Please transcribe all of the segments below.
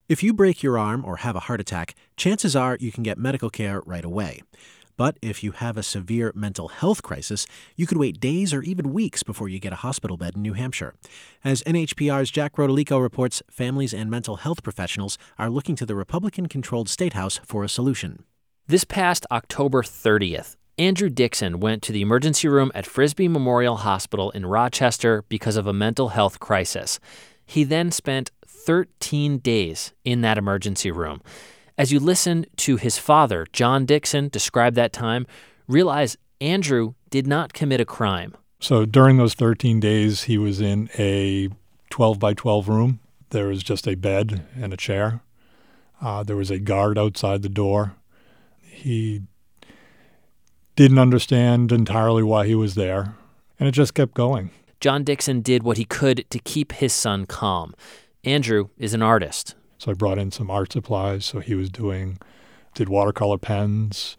If you break your arm or have a heart attack, chances are you can get medical care right away. But if you have a severe mental health crisis, you could wait days or even weeks before you get a hospital bed in New Hampshire. As NHPR's Jack Rodolico reports, families and mental health professionals are looking to the Republican-controlled State House for a solution. This past October 30th, Andrew Dixon went to the emergency room at Frisbee Memorial Hospital in Rochester because of a mental health crisis. He then spent 13 days in that emergency room. As you listen to his father, John Dixon, describe that time, realize Andrew did not commit a crime. So during those 13 days, he was in a 12 by 12 room. There was just a bed and a chair. There was a guard outside the door. He didn't understand entirely why he was there, and it just kept going. John Dixon did what he could to keep his son calm. Andrew is an artist. So I brought in some art supplies. So he did watercolor pens,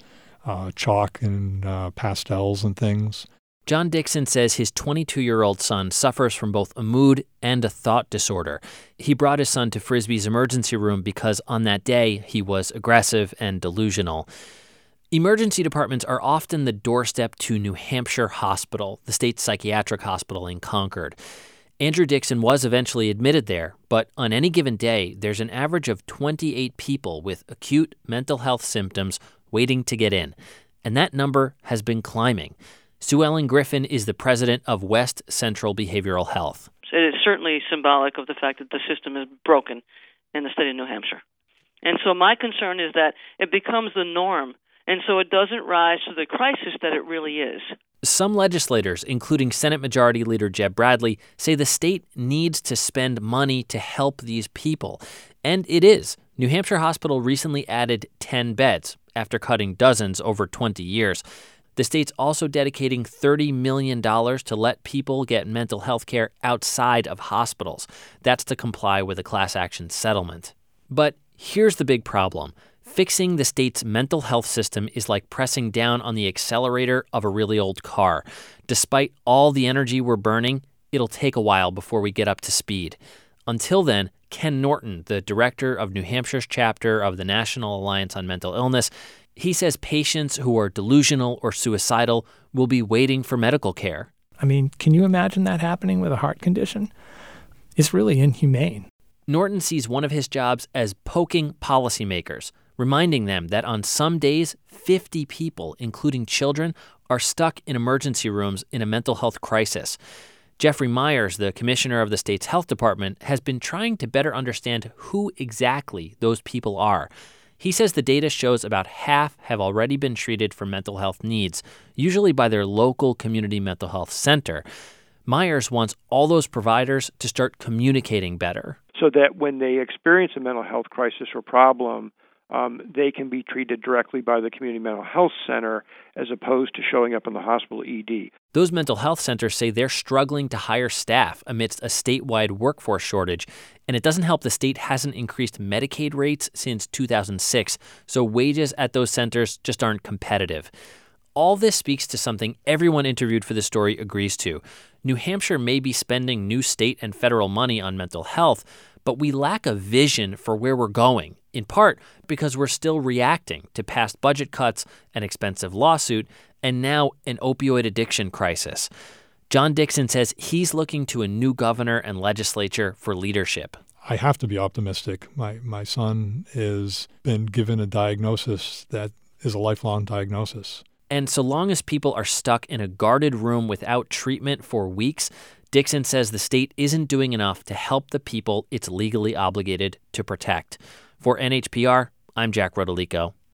chalk and pastels and things. John Dixon says his 22-year-old son suffers from both a mood and a thought disorder. He brought his son to Frisbee's emergency room because on that day he was aggressive and delusional. Emergency departments are often the doorstep to New Hampshire Hospital, the state psychiatric hospital in Concord. Andrew Dixon was eventually admitted there, but on any given day, there's an average of 28 people with acute mental health symptoms waiting to get in, and that number has been climbing. Sue Ellen Griffin is the president of West Central Behavioral Health. It is certainly symbolic of the fact that the system is broken in the state of New Hampshire. And so my concern is that it becomes the norm, and so it doesn't rise to the crisis that it really is. Some legislators, including Senate Majority Leader Jeb Bradley, say the state needs to spend money to help these people. And it is. New Hampshire Hospital recently added 10 beds after cutting dozens over 20 years. The state's also dedicating $30 million to let people get mental health care outside of hospitals. That's to comply with a class action settlement. But here's the big problem. Fixing the state's mental health system is like pressing down on the accelerator of a really old car. Despite all the energy we're burning, it'll take a while before we get up to speed. Until then, Ken Norton, the director of New Hampshire's chapter of the National Alliance on Mental Illness, he says patients who are delusional or suicidal will be waiting for medical care. I mean, can you imagine that happening with a heart condition? It's really inhumane. Norton sees one of his jobs as poking policymakers, reminding them that on some days, 50 people, including children, are stuck in emergency rooms in a mental health crisis. Jeffrey Myers, the commissioner of the state's health department, has been trying to better understand who exactly those people are. He says the data shows about half have already been treated for mental health needs, usually by their local community mental health center. Myers wants all those providers to start communicating better. So that when they experience a mental health crisis or problem, they can be treated directly by the community mental health center as opposed to showing up in the hospital ED. Those mental health centers say they're struggling to hire staff amidst a statewide workforce shortage, and it doesn't help the state hasn't increased Medicaid rates since 2006, so wages at those centers just aren't competitive. All this speaks to something everyone interviewed for the story agrees to. New Hampshire may be spending new state and federal money on mental health, but we lack a vision for where we're going, in part because we're still reacting to past budget cuts, an expensive lawsuit, and now an opioid addiction crisis. John Dixon says he's looking to a new governor and legislature for leadership. I have to be optimistic. My son has been given a diagnosis that is a lifelong diagnosis. And so long as people are stuck in a guarded room without treatment for weeks, Dixon says the state isn't doing enough to help the people it's legally obligated to protect. For NHPR, I'm Jack Rodolico.